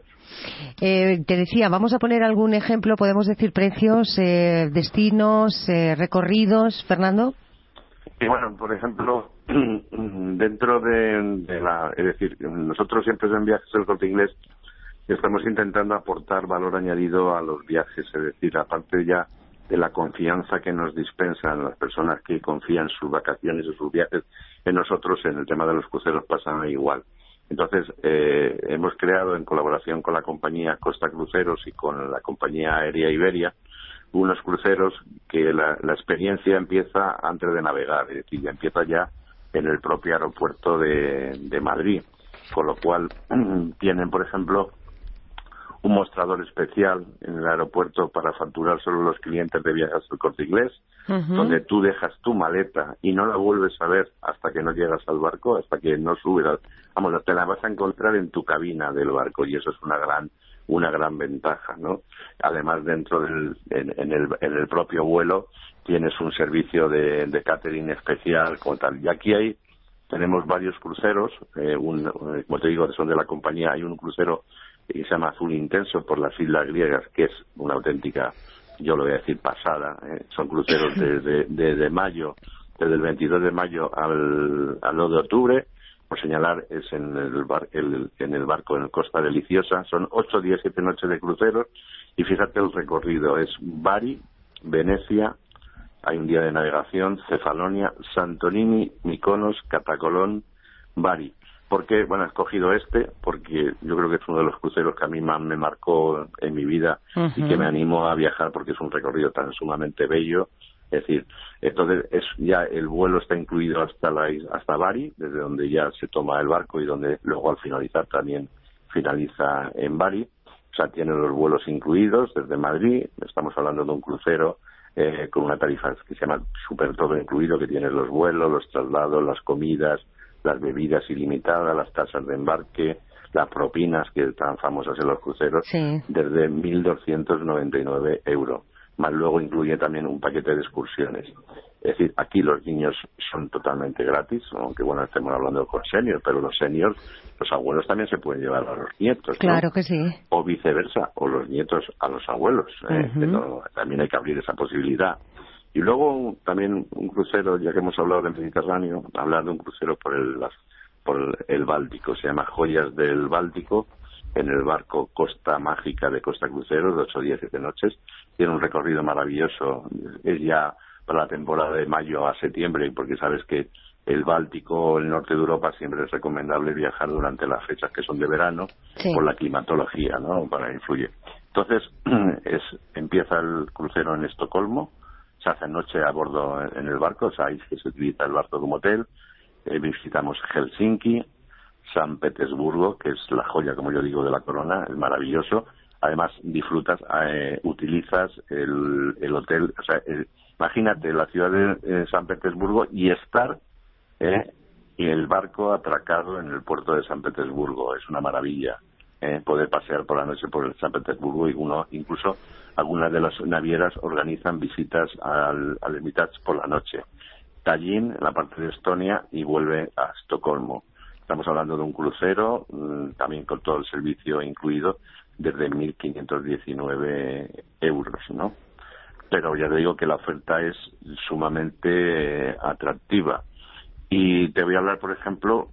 Te decía, vamos a poner algún ejemplo, podemos decir precios, destinos, recorridos, Fernando. Y bueno, por ejemplo, dentro de la... Es decir, nosotros siempre en Viajes El Corte Inglés estamos intentando aportar valor añadido a los viajes, es decir, aparte ya de la confianza que nos dispensan las personas que confían sus vacaciones o sus viajes en nosotros, en el tema de los cruceros pasa igual. Entonces, hemos creado, en colaboración con la compañía Costa Cruceros y con la compañía aérea Iberia, unos cruceros que la experiencia empieza antes de navegar, es decir, ya empieza ya en el propio aeropuerto de Madrid, con lo cual tienen, por ejemplo, un mostrador especial en el aeropuerto para facturar solo los clientes de Viajes El Corte Inglés, donde tú dejas tu maleta y no la vuelves a ver hasta que no llegas al barco, hasta que no subes. Te la vas a encontrar en tu cabina del barco, y eso es una gran ventaja, ¿no? Además, dentro en el propio vuelo tienes un servicio de catering especial como tal. Y aquí tenemos varios cruceros, como te digo, son de la compañía. Hay un crucero que se llama Azul Intenso por las Islas Griegas, que es una auténtica, yo lo voy a decir, pasada. Son cruceros desde mayo, desde el 22 de mayo al 2 de octubre, por señalar, es en el barco en Costa Deliciosa. Son 8 días, 7 noches de crucero, y fíjate el recorrido, es Bari, Venecia, hay un día de navegación, Cefalonia, Santorini, Mykonos, Catacolón, Bari. ¿Por qué? Bueno, he escogido porque yo creo que es uno de los cruceros que a mí más me marcó en mi vida y que me animó a viajar, porque es un recorrido tan sumamente bello. Es decir, entonces ya el vuelo está incluido hasta Bari, desde donde ya se toma el barco y donde luego al finalizar también finaliza en Bari. O sea, tiene los vuelos incluidos desde Madrid. Estamos hablando de un crucero con una tarifa que se llama Super Todo Incluido, que tiene los vuelos, los traslados, las comidas, las bebidas ilimitadas, las tasas de embarque, las propinas que están famosas en los cruceros, desde 1.299 euros. Más luego incluye también un paquete de excursiones. Es decir, aquí los niños son totalmente gratis, aunque bueno, estemos hablando con seniors, pero los seniors, los abuelos también se pueden llevar a los nietos, ¿no? Claro que sí. O viceversa, o los nietos a los abuelos, pero también hay que abrir esa posibilidad. Y luego también un crucero, ya que hemos hablado del Mediterráneo, hablar de un crucero por el Báltico, se llama Joyas del Báltico, en el barco Costa Mágica de Costa Cruceros, de 8 días, 7 noches. Tiene un recorrido maravilloso, es ya para la temporada de mayo a septiembre, porque sabes que el Báltico, el norte de Europa, siempre es recomendable viajar durante las fechas que son de verano, por la climatología, ¿no? Para influir. Entonces, empieza el crucero en Estocolmo, se hace noche a bordo en el barco, sabéis que se utiliza el barco como hotel, visitamos Helsinki, San Petersburgo, que es la joya, como yo digo, de la corona, es maravilloso. Además, utilizas el hotel, o sea, imagínate la ciudad de San Petersburgo y estar y el barco atracado en el puerto de San Petersburgo. Es una maravilla poder pasear por la noche por el San Petersburgo, y incluso algunas de las navieras organizan visitas al Hermitage por la noche. Tallinn, en la parte de Estonia, y vuelve a Estocolmo. Estamos hablando de un crucero, también con todo el servicio incluido, desde 1.519 euros, ¿no? Pero ya te digo que la oferta es sumamente atractiva. Y te voy a hablar, por ejemplo,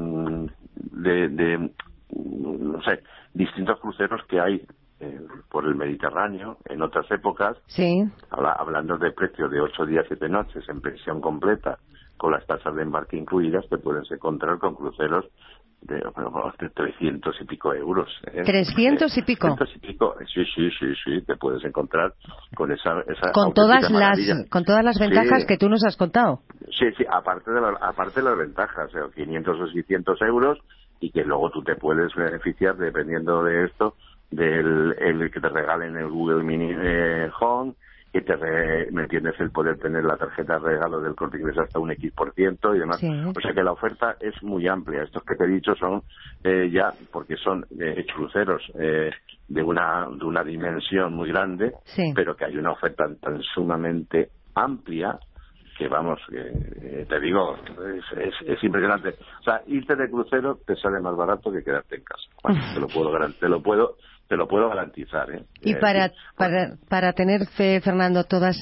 de no sé, distintos cruceros que hay por el Mediterráneo en otras épocas. Sí. Hablando de precios de 8 días, 7 noches en pensión completa, con las tasas de embarque incluidas, te puedes encontrar con cruceros de 300 y pico euros. 300 y pico. 300 y pico, sí, te puedes encontrar con esa con todas las ventajas que tú nos has contado. Sí, aparte de las ventajas, 500 o 600 euros, y que luego tú te puedes beneficiar, dependiendo de esto, el que te regalen el Google Mini Home, que ¿me entiendes? El poder tener la tarjeta de regalo del Corte Inglés hasta un X% y demás. Sí. O sea que la oferta es muy amplia. Estos que te he dicho son ya, porque son cruceros de una dimensión muy grande, pero que hay una oferta tan sumamente amplia que vamos, te digo, es impresionante. O sea, irte de crucero te sale más barato que quedarte en casa. Bueno, te lo puedo garantizar, Y para tener fe, Fernando, todos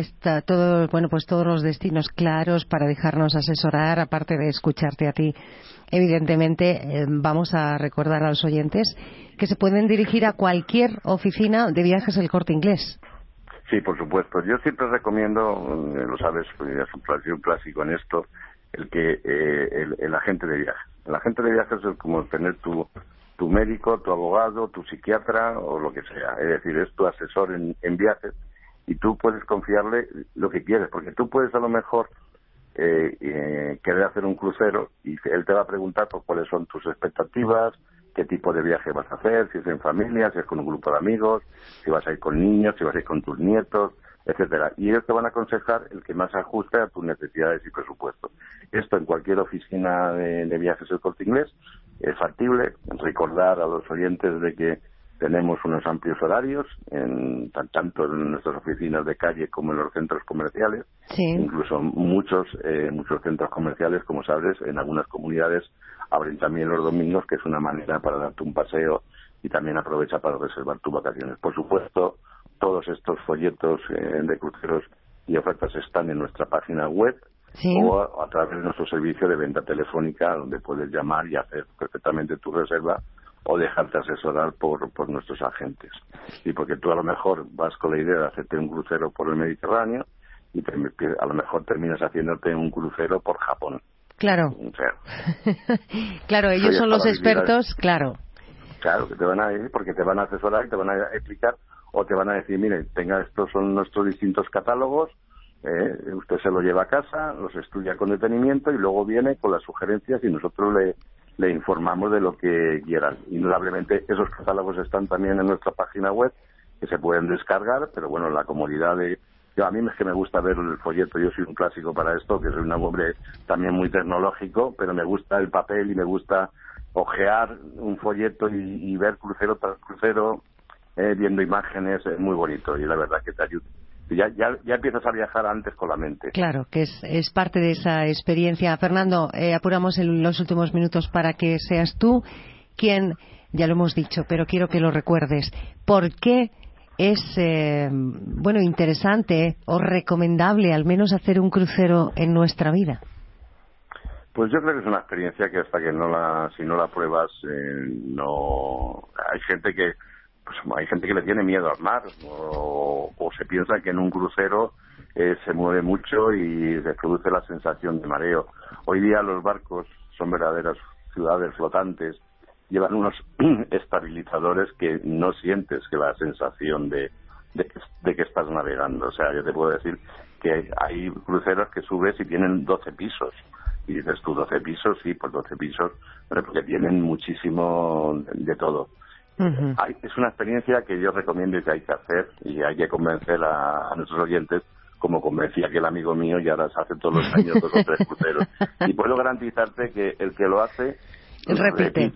los destinos claros para dejarnos asesorar, aparte de escucharte a ti, evidentemente vamos a recordar a los oyentes que se pueden dirigir a cualquier oficina de Viajes El Corte Inglés. Sí, por supuesto. Yo siempre recomiendo, lo sabes, es un clásico en esto, el agente de viajes. El agente de viajes es como tener tu médico, tu abogado, tu psiquiatra o lo que sea. Es decir, es tu asesor en viajes, y tú puedes confiarle lo que quieres, porque tú puedes a lo mejor querer hacer un crucero y él te va a preguntar por cuáles son tus expectativas, qué tipo de viaje vas a hacer, si es en familia, si es con un grupo de amigos, si vas a ir con niños, si vas a ir con tus nietos, etcétera. Y ellos te van a aconsejar el que más ajuste a tus necesidades y presupuesto. Esto en cualquier oficina de Viajes El Corte Inglés es factible. Recordar a los oyentes de que tenemos unos amplios horarios, tanto en nuestras oficinas de calle como en los centros comerciales. Sí. Incluso muchos centros comerciales, como sabes, en algunas comunidades abren también los domingos, que es una manera para darte un paseo y también aprovecha para reservar tus vacaciones. Por supuesto, todos estos folletos de cruceros y ofertas están en nuestra página web, Sí. O a través de nuestro servicio de venta telefónica, donde puedes llamar y hacer perfectamente tu reserva o dejarte asesorar por nuestros agentes. Y porque tú a lo mejor vas con la idea de hacerte un crucero por el Mediterráneo y a lo mejor terminas haciéndote un crucero por Japón. Claro. O sea, claro, ellos son los expertos, claro. Claro, que te van a decir, porque te van a asesorar y te van a explicar, o te van a decir, mire, estos son nuestros distintos catálogos, usted se lo lleva a casa, los estudia con detenimiento y luego viene con las sugerencias y nosotros le informamos de lo que quieran. Indudablemente esos catálogos están también en nuestra página web, que se pueden descargar, pero bueno, la comodidad de... a mí es que me gusta ver el folleto, yo soy un clásico para esto, que soy un hombre también muy tecnológico, pero me gusta el papel y me gusta ojear un folleto y ver crucero tras crucero, viendo imágenes, es muy bonito y la verdad que te ayuda. Ya empiezas a viajar antes con la mente. Claro, que es parte de esa experiencia. Fernando, apuramos en los últimos minutos para que seas tú quien, ya lo hemos dicho, pero quiero que lo recuerdes. ¿Por qué es interesante o recomendable al menos hacer un crucero en nuestra vida? Pues yo creo que es una experiencia que hasta que si no la pruebas, no... Hay gente que le tiene miedo al mar o se piensa que en un crucero se mueve mucho y se produce la sensación de mareo. Hoy día los barcos son verdaderas ciudades flotantes, llevan unos estabilizadores que no sientes que la sensación de que estás navegando. O sea, yo te puedo decir que hay cruceros que subes y tienen 12 pisos. Y dices tú, 12 pisos, sí, pues 12 pisos, pero porque tienen muchísimo de todo. Uh-huh. Es una experiencia que yo recomiendo y que hay que hacer, y hay que convencer a nuestros oyentes, como convencía aquel amigo mío, y ahora se hace todos los años 2 o 3 cruceros. Y puedo garantizarte que el que lo hace repite.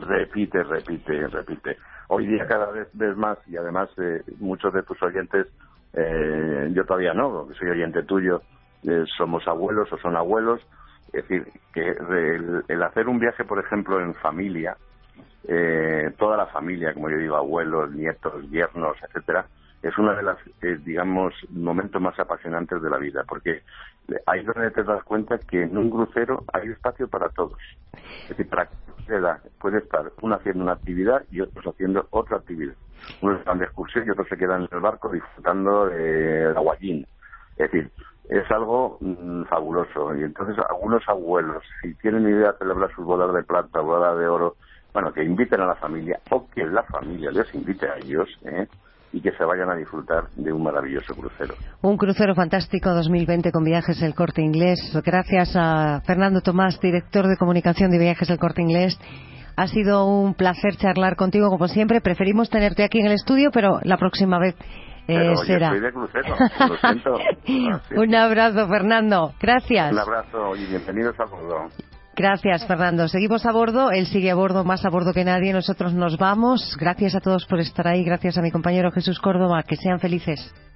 Hoy día cada vez ves más, y además muchos de tus oyentes, yo todavía no, porque soy oyente tuyo, somos abuelos o son abuelos. Es decir, que el hacer un viaje, por ejemplo, en familia, toda la familia, como yo digo, abuelos, nietos, yernos, etcétera, es una de las, digamos, momentos más apasionantes de la vida, porque ahí es donde te das cuenta que en un crucero hay espacio para todos. Es decir, para cada edad puede estar uno haciendo una actividad y otros haciendo otra actividad. Unos están de excursión y otros se quedan en el barco disfrutando del aguayín. Es decir, es algo fabuloso. Y entonces algunos abuelos, si tienen idea de celebrar sus bodas de plata, bodas de oro, bueno, que inviten a la familia o que la familia les invite a ellos, y que se vayan a disfrutar de un maravilloso crucero. Un crucero fantástico 2020 con Viajes El Corte Inglés. Gracias a Fernando Tomás, director de comunicación de Viajes El Corte Inglés. Ha sido un placer charlar contigo, como siempre. Preferimos tenerte aquí en el estudio, pero la próxima vez será. Yo soy de crucero, lo siento. Un abrazo, Fernando. Gracias. Un abrazo y bienvenidos a bordo. Gracias, Fernando. Seguimos a bordo. Él sigue a bordo, más a bordo que nadie. Nosotros nos vamos. Gracias a todos por estar ahí. Gracias a mi compañero Jesús Córdoba. Que sean felices.